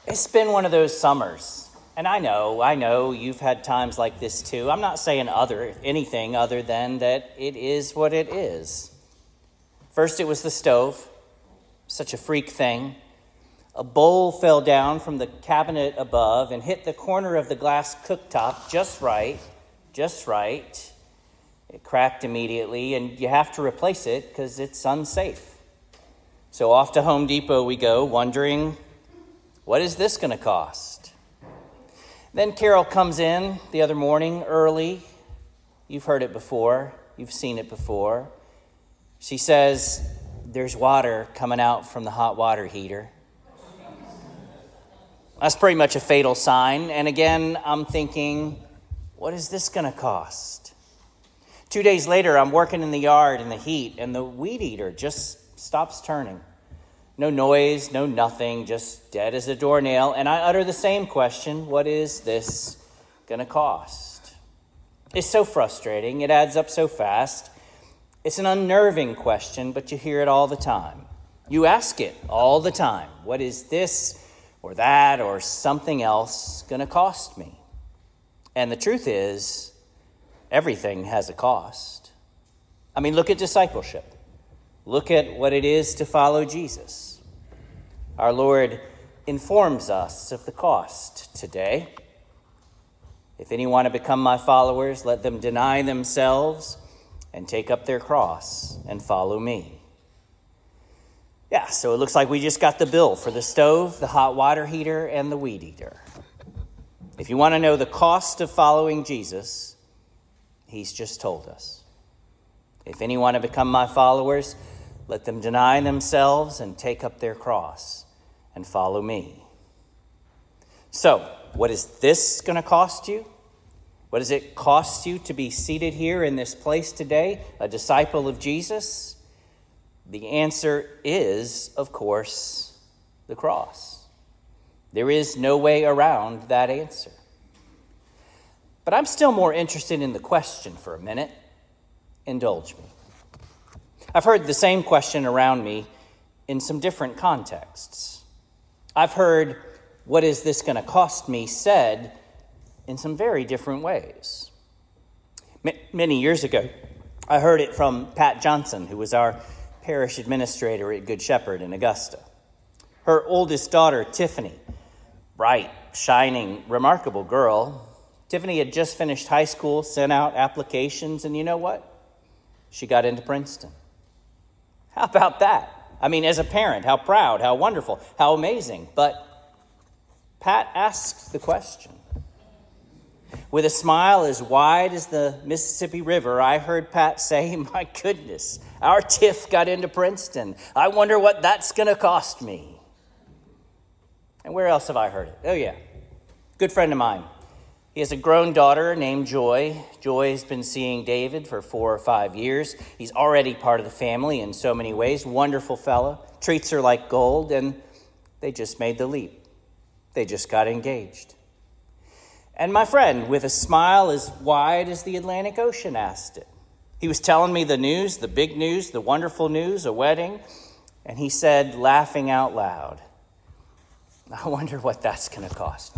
It's been one of those summers, and I know you've had times like this too. I'm not saying anything other than that it is what it is. First it was the stove, such a freak thing. A bowl fell down from the cabinet above and hit the corner of the glass cooktop just right. It cracked immediately, and you have to replace it because it's unsafe. So off to Home Depot we go, wondering, what is this going to cost? Then Carol comes in the other morning early. You've heard it before. You've seen it before. She says, there's water coming out from the hot water heater. That's pretty much a fatal sign. And again, I'm thinking, what is this going to cost? 2 days later, I'm working in the yard in the heat, and the weed eater just stops turning. No noise, no nothing, just dead as a doornail. And I utter the same question, what is this going to cost? It's so frustrating. It adds up so fast. It's an unnerving question, but you hear it all the time. You ask it all the time. What is this or that or something else going to cost me? And the truth is, everything has a cost. I mean, look at discipleship. Look at what it is to follow Jesus. Our Lord informs us of the cost today. If any want to become my followers, let them deny themselves and take up their cross and follow me. Yeah, so it looks like we just got the bill for the stove, the hot water heater, and the weed eater. If you want to know the cost of following Jesus, he's just told us. If any want to become my followers, let them deny themselves and take up their cross and follow me. So, what is this going to cost you? What does it cost you to be seated here in this place today, a disciple of Jesus? The answer is, of course, the cross. There is no way around that answer. But I'm still more interested in the question for a minute. Indulge me. I've heard the same question around me in some different contexts. I've heard, what is this going to cost me, said in some very different ways. Many years ago, I heard it from Pat Johnson, who was our parish administrator at Good Shepherd in Augusta. Her oldest daughter, Tiffany, bright, shining, remarkable girl. Tiffany had just finished high school, sent out applications, and you know what? She got into Princeton. How about that? I mean, as a parent, how proud, how wonderful, how amazing. But Pat asked the question. With a smile as wide as the Mississippi River, I heard Pat say, my goodness, our Tiff got into Princeton. I wonder what that's going to cost me. And where else have I heard it? Oh, yeah. Good friend of mine. He has a grown daughter named Joy. Joy's been seeing David for 4 or 5 years. He's already part of the family in so many ways. Wonderful fellow. Treats her like gold, and they just made the leap. They just got engaged. And my friend, with a smile as wide as the Atlantic Ocean, asked it. He was telling me the news, the big news, the wonderful news, a wedding, and he said, laughing out loud, I wonder what that's going to cost me.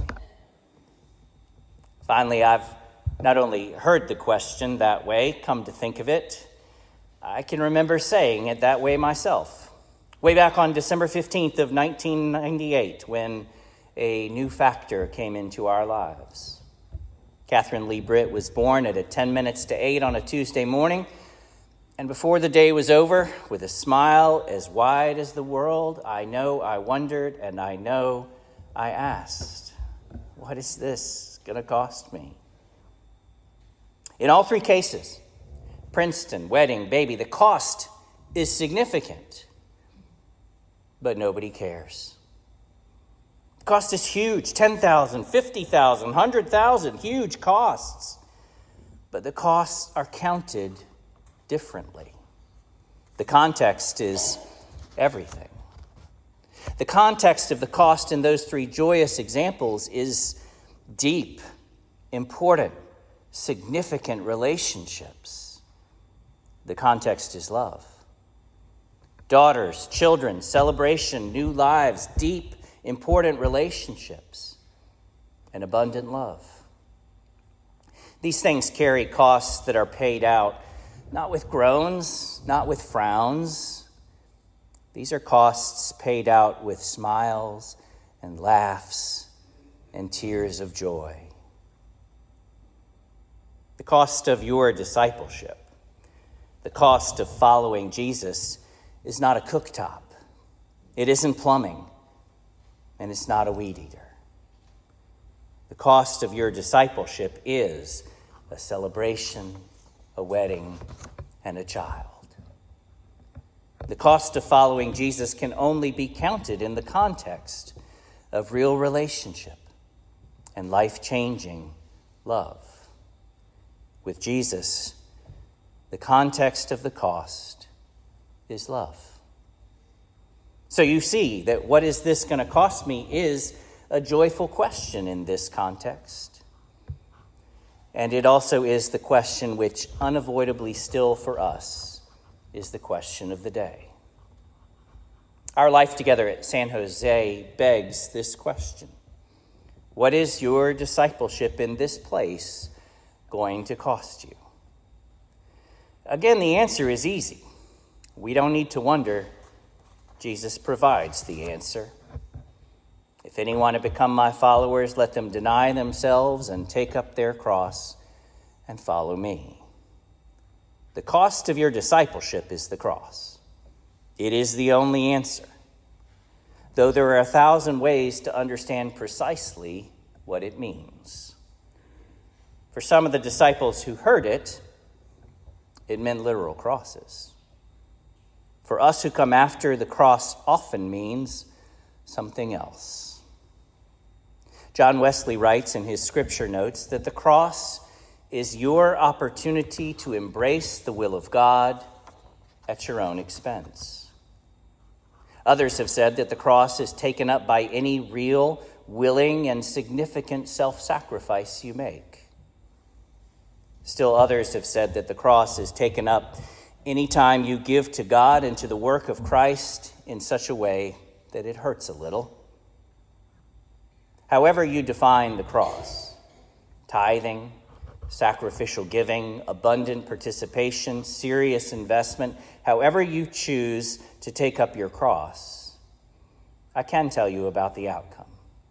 Finally, I've not only heard the question that way, come to think of it, I can remember saying it that way myself. Way back on December 15th of 1998, when a new factor came into our lives. Catherine Lee Britt was born at 10 minutes to 8 on a Tuesday morning, and before the day was over, with a smile as wide as the world, I know I wondered, and I know I asked, what is this going to cost me? In all 3 cases, Princeton, wedding, baby, the cost is significant, but nobody cares. The cost is huge, $10,000, $50,000, $100,000, huge costs. But the costs are counted differently. The context is everything. The context of the cost in those 3 joyous examples is deep, important, significant relationships. The context is love. Daughters, children, celebration, new lives, deep, important relationships, and abundant love. These things carry costs that are paid out, not with groans, not with frowns. These are costs paid out with smiles and laughs and tears of joy. The cost of your discipleship, the cost of following Jesus, is not a cooktop. It isn't plumbing, and it's not a weed eater. The cost of your discipleship is a celebration, a wedding, and a child. The cost of following Jesus can only be counted in the context of real relationship and life-changing love. With Jesus, the context of the cost is love. So you see that what is this going to cost me is a joyful question in this context. And it also is the question which unavoidably still for us is the question of the day. Our life together at San Jose begs this question. What is your discipleship in this place going to cost you? Again, the answer is easy. We don't need to wonder. Jesus provides the answer. If any want to become my followers, let them deny themselves and take up their cross and follow me. The cost of your discipleship is the cross. It is the only answer, though there are 1,000 ways to understand precisely what it means. For some of the disciples who heard it, it meant literal crosses. For us who come after, the cross often means something else. John Wesley writes in his scripture notes that the cross is your opportunity to embrace the will of God at your own expense. Others have said that the cross is taken up by any real, willing, and significant self-sacrifice you make. Still others have said that the cross is taken up anytime you give to God and to the work of Christ in such a way that it hurts a little. However you define the cross, tithing, sacrificial giving, abundant participation, serious investment, however you choose to take up your cross, I can tell you about the outcome.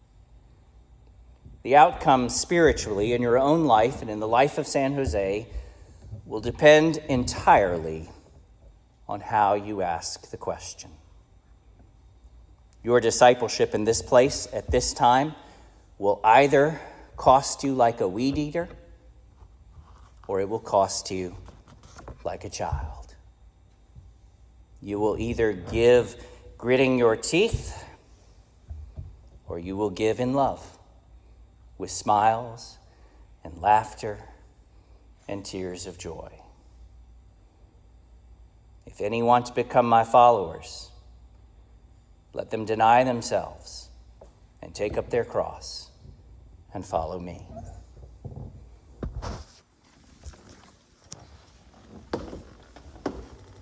The outcome spiritually in your own life and in the life of San Jose will depend entirely on how you ask the question. Your discipleship in this place at this time will either cost you like a weed eater or it will cost you like a child. You will either give gritting your teeth or you will give in love with smiles and laughter and tears of joy. If any want to become my followers, let them deny themselves and take up their cross and follow me.